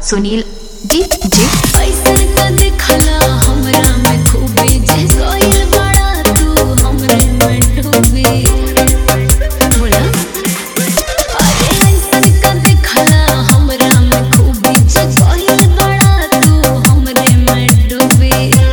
Sunil DJ. पैसन का देखला हमरा में खूबी जे कोइल बड़ा तू हमरे में डूबी बोला। अरे पैसन का देखला हमरा में खूबी जे कोइल बड़ा तू हमरे में डूबी।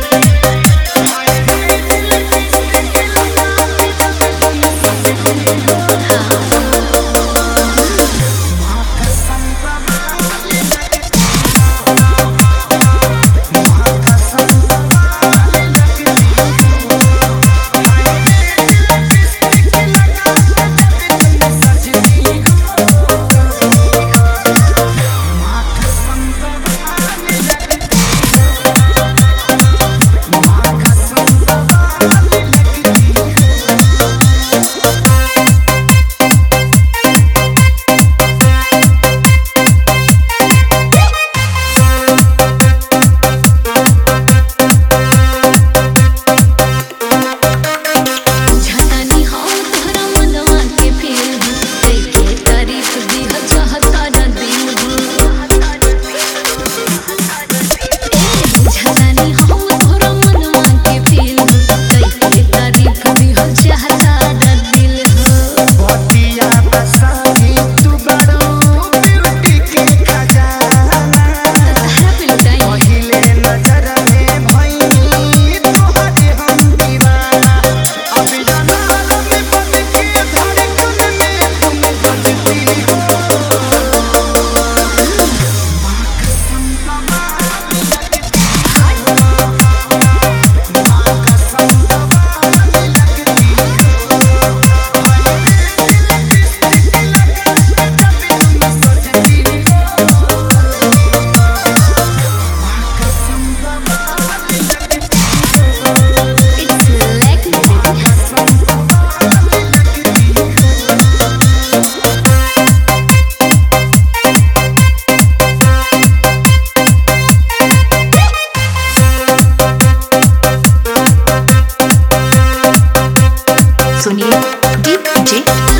सुनील डीजे।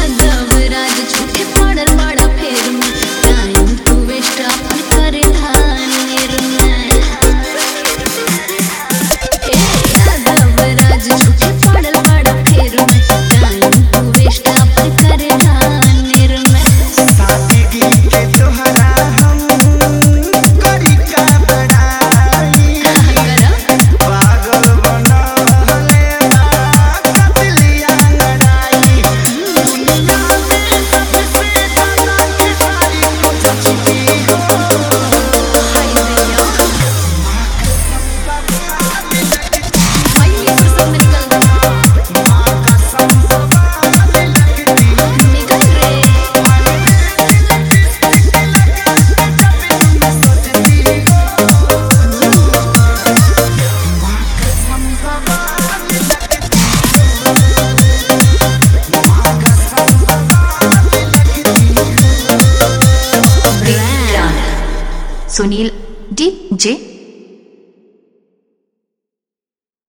राज झूठे पड़ल बड़ा फेर में टाइम तू वेस्ट अपन करे धानेर में। राज झूठे पड़ल बड़ा फेर में टाइम तू वेस्ट अपन करे धानेर में। सादगी के तोहरा हम करी का बड़ाई पागल बनले कतलिया लड़ाई दुनिया में सबसे ज्यादा के सारी कुछ छिपी हो। हाय भैया भाई सब निकल माँ कसम सवाल लगती निकल रे। सुनील डीजे।